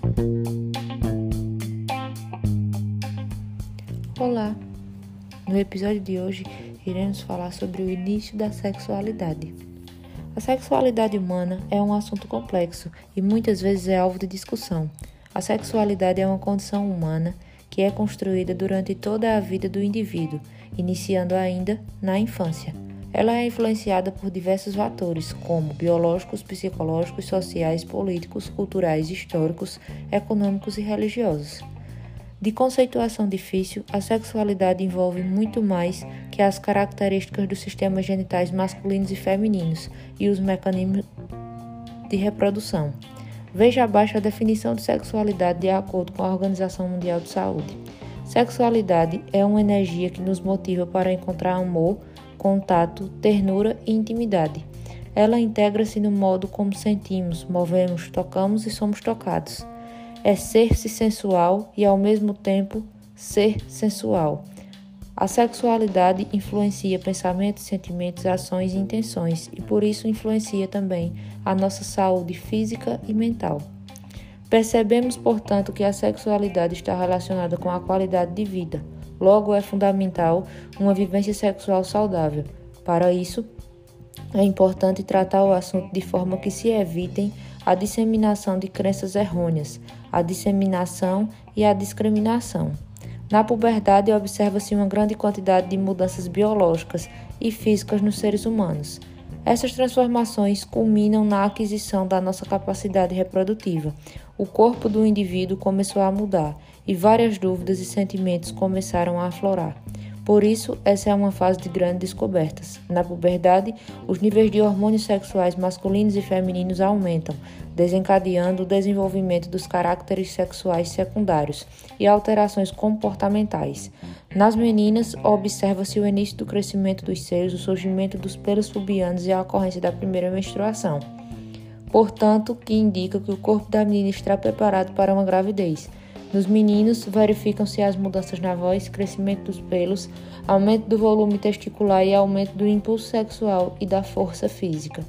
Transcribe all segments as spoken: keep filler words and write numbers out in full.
Olá! No episódio de hoje, iremos falar sobre o início da sexualidade. A sexualidade humana é um assunto complexo e muitas vezes é alvo de discussão. A sexualidade é uma condição humana que é construída durante toda a vida do indivíduo, iniciando ainda na infância. Ela é influenciada por diversos fatores, como biológicos, psicológicos, sociais, políticos, culturais, históricos, econômicos e religiosos. De conceituação difícil, a sexualidade envolve muito mais que as características dos sistemas genitais masculinos e femininos e os mecanismos de reprodução. Veja abaixo a definição de sexualidade de acordo com a Organização Mundial de Saúde. Sexualidade é uma energia que nos motiva para encontrar amor, contato, ternura e intimidade. Ela integra-se no modo como sentimos, movemos, tocamos e somos tocados. É ser-se sensual e, ao mesmo tempo, ser sensual. A sexualidade influencia pensamentos, sentimentos, ações e intenções e, por isso, influencia também a nossa saúde física e mental. Percebemos, portanto, que a sexualidade está relacionada com a qualidade de vida. Logo, é fundamental uma vivência sexual saudável. Para isso, é importante tratar o assunto de forma que se evitem a disseminação de crenças errôneas, a disseminação e a discriminação. Na puberdade, observa-se uma grande quantidade de mudanças biológicas e físicas nos seres humanos. Essas transformações culminam na aquisição da nossa capacidade reprodutiva. O corpo do indivíduo começou a mudar e várias dúvidas e sentimentos começaram a aflorar. Por isso, essa é uma fase de grandes descobertas. Na puberdade, os níveis de hormônios sexuais masculinos e femininos aumentam, desencadeando o desenvolvimento dos caracteres sexuais secundários e alterações comportamentais. Nas meninas, observa-se o início do crescimento dos seios, o surgimento dos pelos pubianos e a ocorrência da primeira menstruação. Portanto, que indica que o corpo da menina está preparado para uma gravidez. Nos meninos, verificam-se as mudanças na voz, crescimento dos pelos, aumento do volume testicular e aumento do impulso sexual e da força física.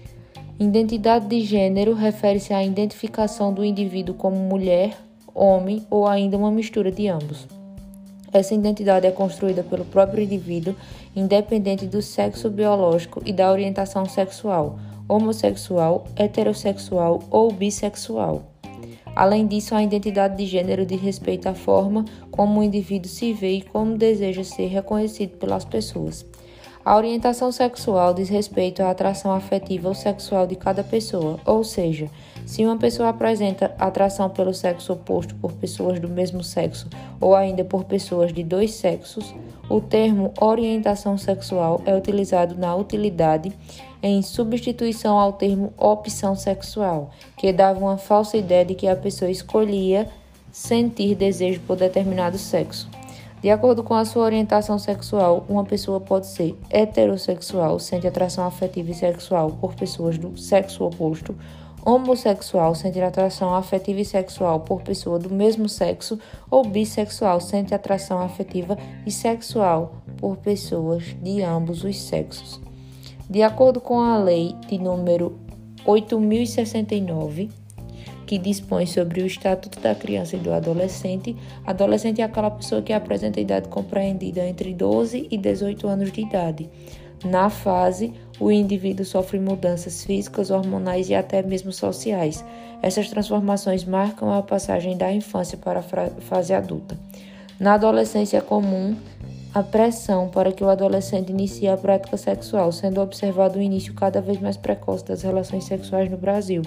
Identidade de gênero refere-se à identificação do indivíduo como mulher, homem ou ainda uma mistura de ambos. Essa identidade é construída pelo próprio indivíduo, independente do sexo biológico e da orientação sexual, homossexual, heterossexual ou bissexual. Além disso, a identidade de gênero diz respeito à forma como o indivíduo se vê e como deseja ser reconhecido pelas pessoas. A orientação sexual diz respeito à atração afetiva ou sexual de cada pessoa, ou seja, se uma pessoa apresenta atração pelo sexo oposto por pessoas do mesmo sexo ou ainda por pessoas de dois sexos, o termo orientação sexual é utilizado na utilidade em substituição ao termo opção sexual, que dava uma falsa ideia de que a pessoa escolhia sentir desejo por determinado sexo. De acordo com a sua orientação sexual, uma pessoa pode ser heterossexual, sente atração afetiva e sexual por pessoas do sexo oposto, homossexual, sente atração afetiva e sexual por pessoa do mesmo sexo, ou bissexual, sente atração afetiva e sexual por pessoas de ambos os sexos. De acordo com a lei de número oito mil e sessenta e nove, que dispõe sobre o Estatuto da Criança e do Adolescente, adolescente é aquela pessoa que apresenta a idade compreendida entre doze e dezoito anos de idade. Na fase, o indivíduo sofre mudanças físicas, hormonais e até mesmo sociais. Essas transformações marcam a passagem da infância para a fase adulta. Na adolescência é comum a pressão para que o adolescente inicie a prática sexual, sendo observado o início cada vez mais precoce das relações sexuais no Brasil.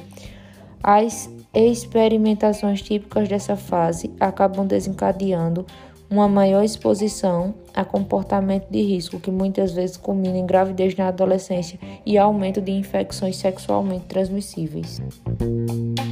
As experimentações típicas dessa fase acabam desencadeando uma maior exposição a comportamento de risco, que muitas vezes culmina em gravidez na adolescência e aumento de infecções sexualmente transmissíveis.